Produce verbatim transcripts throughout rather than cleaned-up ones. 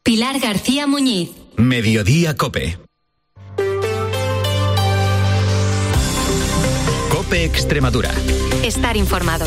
Pilar García Muñiz. Mediodía COPE. COPE Extremadura. Estar informado.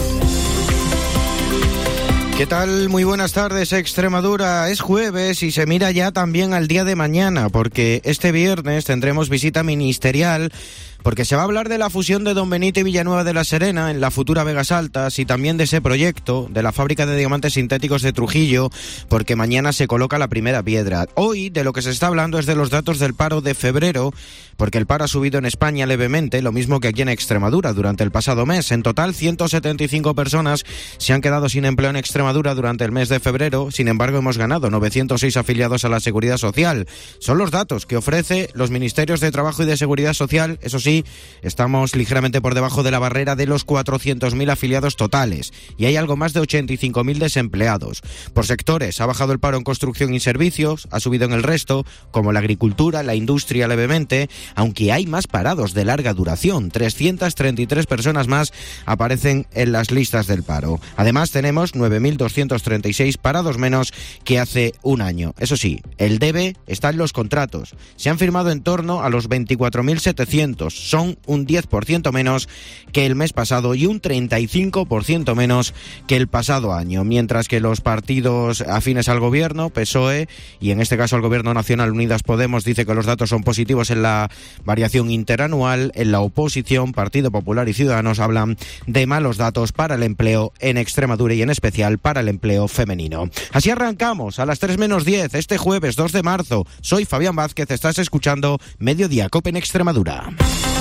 ¿Qué tal? Muy buenas tardes, Extremadura. Es jueves y se mira ya también al día de mañana, porque este viernes tendremos visita ministerial, porque se va a hablar de la fusión de Don Benito y Villanueva de la Serena en la futura Vegas Altas y también de ese proyecto de la fábrica de diamantes sintéticos de Trujillo, porque mañana se coloca la primera piedra. Hoy de lo que se está hablando es de los datos del paro de febrero, porque el paro ha subido en España levemente, lo mismo que aquí en Extremadura durante el pasado mes. En total, ciento setenta y cinco personas se han quedado sin empleo en Extremadura durante el mes de febrero. Sin embargo, hemos ganado novecientos seis afiliados a la Seguridad Social. Son los datos que ofrece los Ministerios de Trabajo y de Seguridad Social. Eso sí, estamos ligeramente por debajo de la barrera de los cuatrocientos mil afiliados totales y hay algo más de ochenta y cinco mil desempleados. Por sectores, ha bajado el paro en construcción y servicios, ha subido en el resto, como la agricultura, la industria levemente, aunque hay más parados de larga duración. trescientas treinta y tres personas más aparecen en las listas del paro. Además, tenemos nueve mil doscientos treinta y seis parados menos que hace un año. Eso sí, el debe está en los contratos. Se han firmado en torno a los veinticuatro mil setecientos. Son un diez por ciento menos que el mes pasado y un treinta y cinco por ciento menos que el pasado año, mientras que los partidos afines al gobierno, P S O E, y en este caso al Gobierno Nacional, Unidas Podemos, dice que los datos son positivos en la variación interanual. En la oposición, Partido Popular y Ciudadanos hablan de malos datos para el empleo en Extremadura y en especial para el empleo femenino. Así arrancamos a las tres menos diez este jueves dos de marzo. Soy Fabián Vázquez, estás escuchando Mediodía COPE en Extremadura.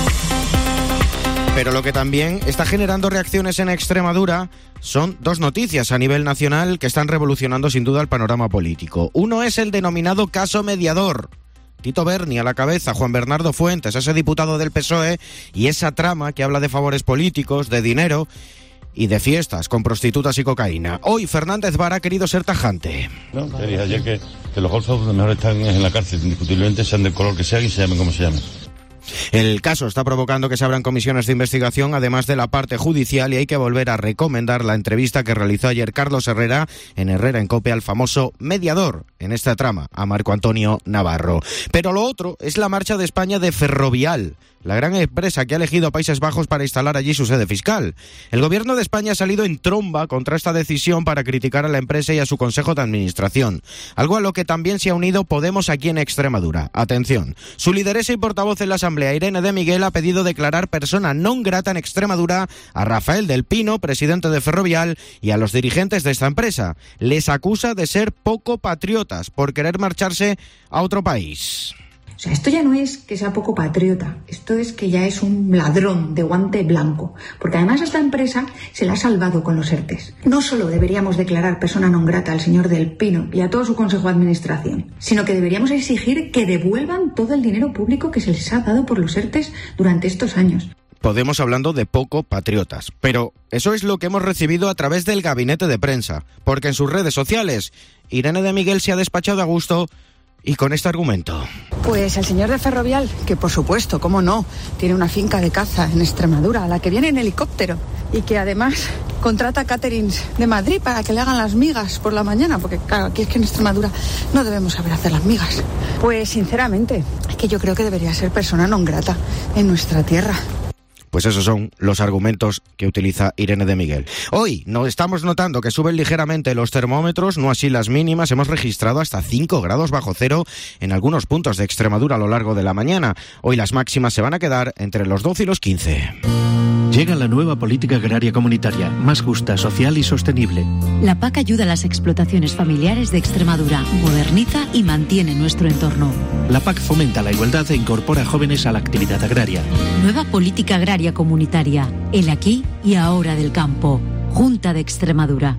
Pero lo que también está generando reacciones en Extremadura son dos noticias a nivel nacional que están revolucionando sin duda el panorama político. Uno es el denominado caso mediador. Tito Berni a la cabeza, Juan Bernardo Fuentes, ese diputado del P S O E, y esa trama que habla de favores políticos, de dinero y de fiestas con prostitutas y cocaína. Hoy Fernández Vara ha querido ser tajante. No, te dije ayer que, que los golfos mejor están en la cárcel, indiscutiblemente, sean del color que sean y se llamen como se llamen. El caso está provocando que se abran comisiones de investigación, además de la parte judicial, y hay que volver a recomendar la entrevista que realizó ayer Carlos Herrera en Herrera en COPE al famoso mediador en esta trama, a Marco Antonio Navarro. Pero lo otro es la marcha de España de Ferrovial, la gran empresa que ha elegido a Países Bajos para instalar allí su sede fiscal. El gobierno de España ha salido en tromba contra esta decisión para criticar a la empresa y a su consejo de administración, algo a lo que también se ha unido Podemos aquí en Extremadura. Atención, su lideresa y portavoz en la Asamblea, Irene de Miguel, ha pedido declarar persona non grata en Extremadura a Rafael del Pino, presidente de Ferrovial, y a los dirigentes de esta empresa. Les acusa de ser poco patriotas por querer marcharse a otro país. O sea, esto ya no es que sea poco patriota, esto es que ya es un ladrón de guante blanco, porque además a esta empresa se la ha salvado con los ERTES. No solo deberíamos declarar persona non grata al señor Del Pino y a todo su consejo de administración, sino que deberíamos exigir que devuelvan todo el dinero público que se les ha dado por los ERTEs durante estos años. Podemos hablando de poco patriotas, pero eso es lo que hemos recibido a través del gabinete de prensa, porque en sus redes sociales Irene de Miguel se ha despachado a gusto y con este argumento. Pues el señor de Ferrovial, que por supuesto, cómo no, tiene una finca de caza en Extremadura, a la que viene en helicóptero, y que además contrata caterings de Madrid para que le hagan las migas por la mañana, porque claro, aquí es que en Extremadura no debemos saber hacer las migas. Pues sinceramente, es que yo creo que debería ser persona non grata en nuestra tierra. Pues esos son los argumentos que utiliza Irene de Miguel. Hoy no estamos notando que suben ligeramente los termómetros, no así las mínimas. Hemos registrado hasta cinco grados bajo cero en algunos puntos de Extremadura a lo largo de la mañana. Hoy las máximas se van a quedar entre los doce y los quince. Llega la nueva política agraria comunitaria, más justa, social y sostenible. La P A C ayuda a las explotaciones familiares de Extremadura, moderniza y mantiene nuestro entorno. La P A C fomenta la igualdad e incorpora jóvenes a la actividad agraria. Nueva política agraria comunitaria, el aquí y ahora del campo. Junta de Extremadura.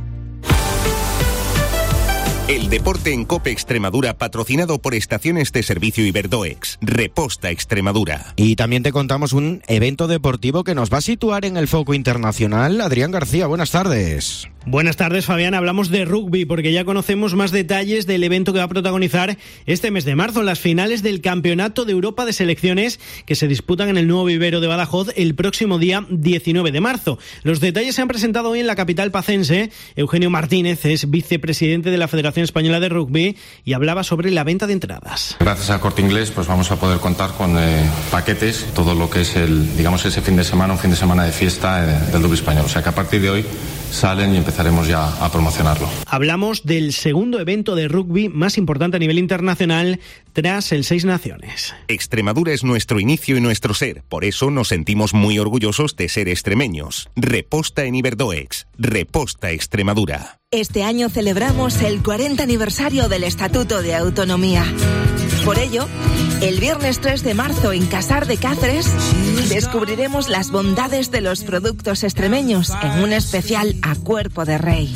El deporte en COPE Extremadura, patrocinado por Estaciones de Servicio Iberdoex. Reposta Extremadura. Y también te contamos un evento deportivo que nos va a situar en el foco internacional. Adrián García, buenas tardes. Buenas tardes, Fabián. Hablamos de rugby porque ya conocemos más detalles del evento que va a protagonizar este mes de marzo, las finales del Campeonato de Europa de Selecciones que se disputan en el nuevo vivero de Badajoz el próximo día diecinueve de marzo. Los detalles se han presentado hoy en la capital pacense. Eugenio Martínez es vicepresidente de la Federación Española de Rugby y hablaba sobre la venta de entradas. Gracias al Corte Inglés pues vamos a poder contar con eh, paquetes, todo lo que es el, digamos, ese fin de semana, un fin de semana de fiesta eh, del rugby español. O sea que a partir de hoy salen y empezaremos ya a promocionarlo. Hablamos del segundo evento de rugby más importante a nivel internacional tras el Seis Naciones. Extremadura es nuestro inicio y nuestro ser, por eso nos sentimos muy orgullosos de ser extremeños. Reposta en Iberdoex, Reposta Extremadura. Este año celebramos el cuarenta aniversario del Estatuto de Autonomía. Por ello, el viernes tres de marzo en Casar de Cáceres descubriremos las bondades de los productos extremeños en un especial a cuerpo de rey.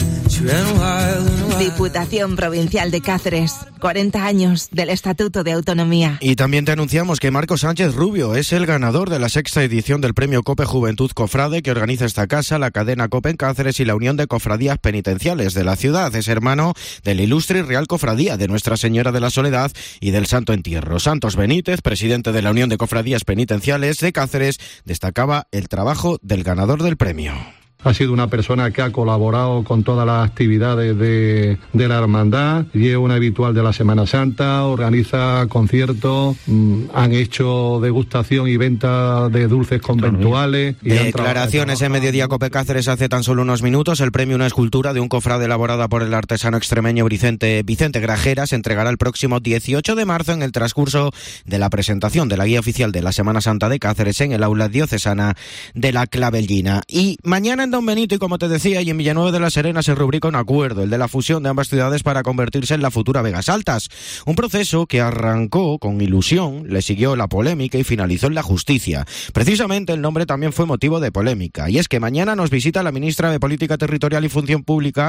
Diputación Provincial de Cáceres, cuarenta años del Estatuto de Autonomía. Y también te anunciamos que Marco Sánchez Rubio es el ganador de la sexta edición del Premio COPE Juventud Cofrade que organiza esta casa, la cadena COPE en Cáceres y la Unión de Cofradías Penitenciales de la ciudad. Es hermano del ilustre y Real Cofradía de Nuestra Señora de la Soledad y del Santo Entierro. Santos Benítez, presidente de la Unión de Cofradías Penitenciales de Cáceres, destacaba el trabajo del ganador del premio. Ha sido una persona que ha colaborado con todas las actividades de, de la hermandad, y es un habitual de la Semana Santa, organiza conciertos, mmm, han hecho degustación y venta de dulces conventuales. Y Declaraciones en Mediodía Cope Cáceres hace tan solo unos minutos. El premio, una escultura de un cofrade elaborada por el artesano extremeño Vicente, Vicente Grajera, se entregará el próximo dieciocho de marzo en el transcurso de la presentación de la guía oficial de la Semana Santa de Cáceres en el aula diocesana de la Clavellina. Y mañana en Don Benito, y como te decía, y en Villanueva de la Serena se rubrica un acuerdo, el de la fusión de ambas ciudades para convertirse en la futura Vegas Altas. Un proceso que arrancó con ilusión, le siguió la polémica y finalizó en la justicia. Precisamente el nombre también fue motivo de polémica, y es que mañana nos visita la ministra de Política Territorial y Función Pública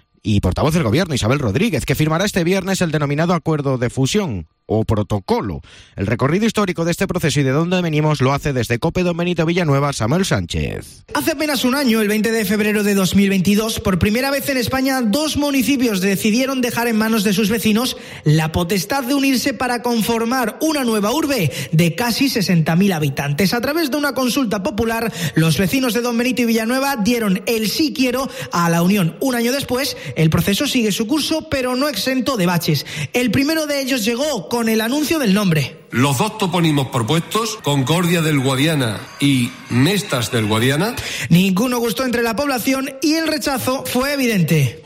y portavoz del Gobierno, Isabel Rodríguez, que firmará este viernes el denominado Acuerdo de Fusión o protocolo. El recorrido histórico de este proceso y de dónde venimos lo hace desde COPE Don Benito Villanueva Samuel Sánchez. Hace apenas un año, el veinte de febrero de dos mil veintidós, por primera vez en España, dos municipios decidieron dejar en manos de sus vecinos la potestad de unirse para conformar una nueva urbe de casi sesenta mil habitantes. A través de una consulta popular, los vecinos de Don Benito y Villanueva dieron el sí quiero a la unión. Un año después, el proceso sigue su curso, pero no exento de baches. El primero de ellos llegó con con el anuncio del nombre. Los dos topónimos propuestos, Concordia del Guadiana y Mestas del Guadiana, ninguno gustó entre la población y el rechazo fue evidente.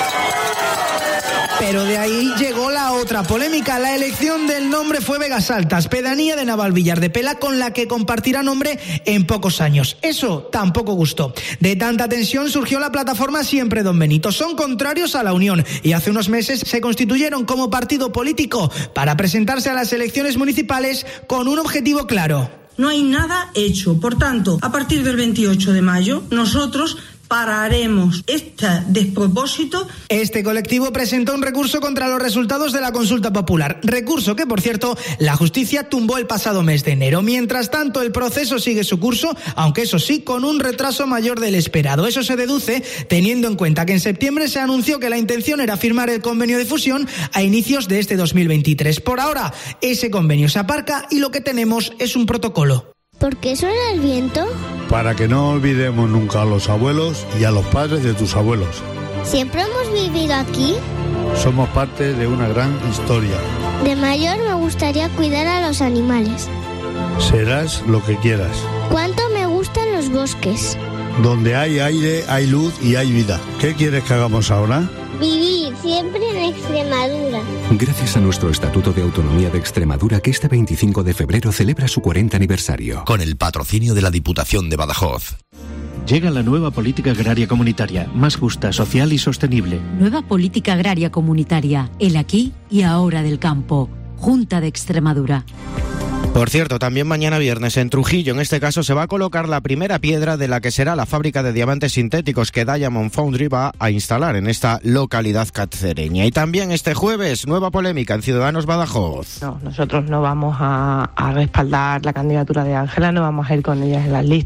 Pero de ahí llegó la otra polémica. La elección del nombre fue Vegas Altas, pedanía de Navalvillar de Pela, con la que compartirá nombre en pocos años. Eso tampoco gustó. De tanta tensión surgió la plataforma Siempre Don Benito. Son contrarios a la unión y hace unos meses se constituyeron como partido político para presentarse a las elecciones municipales con un objetivo claro. No hay nada hecho. Por tanto, a partir del veintiocho de mayo, nosotros pararemos este despropósito. Este colectivo presentó un recurso contra los resultados de la consulta popular. Recurso que, por cierto, la justicia tumbó el pasado mes de enero. Mientras tanto, el proceso sigue su curso, aunque eso sí, con un retraso mayor del esperado. Eso se deduce teniendo en cuenta que en septiembre se anunció que la intención era firmar el convenio de fusión a inicios de este dos mil veintitrés. Por ahora, ese convenio se aparca y lo que tenemos es un protocolo. ¿Por qué suena el viento? Para que no olvidemos nunca a los abuelos y a los padres de tus abuelos. ¿Siempre hemos vivido aquí? Somos parte de una gran historia. De mayor me gustaría cuidar a los animales. Serás lo que quieras. ¿Cuánto me gustan los bosques? Donde hay aire, hay luz y hay vida. ¿Qué quieres que hagamos ahora? Vivir siempre en Extremadura. Gracias a nuestro Estatuto de Autonomía de Extremadura, que este veinticinco de febrero celebra su cuarenta aniversario. Con el patrocinio de la Diputación de Badajoz. Llega la nueva política agraria comunitaria, más justa, social y sostenible. Nueva política agraria comunitaria, el aquí y ahora del campo. Junta de Extremadura. Por cierto, también mañana viernes en Trujillo, en este caso, se va a colocar la primera piedra de la que será la fábrica de diamantes sintéticos que Diamond Foundry va a instalar en esta localidad cacereña. Y también este jueves, nueva polémica en Ciudadanos Badajoz. No, nosotros no vamos a, a respaldar la candidatura de Ángela, no vamos a ir con ellas en las listas.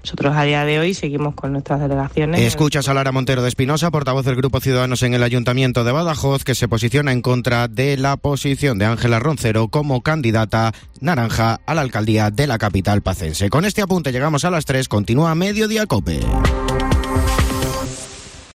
Nosotros a día de hoy seguimos con nuestras delegaciones. Escuchas a Lara Montero de Espinosa, portavoz del Grupo Ciudadanos en el Ayuntamiento de Badajoz, que se posiciona en contra de la posición de Ángela Roncero como candidata naranja a la alcaldía de la capital pacense. Con este apunte llegamos a las tres, continúa Mediodía COPE.